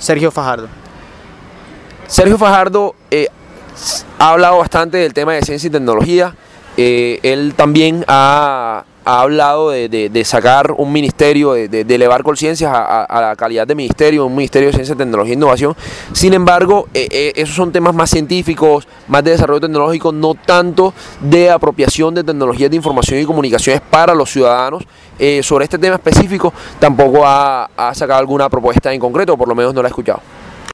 Sergio Fajardo. Sergio Fajardo ha hablado bastante del tema de ciencia y tecnología. Él también ha hablado de sacar un ministerio, de elevar conciencias a la calidad de ministerio, un ministerio de ciencia, tecnología e innovación. Sin embargo, esos son temas más científicos, más de desarrollo tecnológico, no tanto de apropiación de tecnologías de información y comunicaciones para los ciudadanos. Sobre este tema específico tampoco ha sacado alguna propuesta en concreto, o por lo menos no la he escuchado.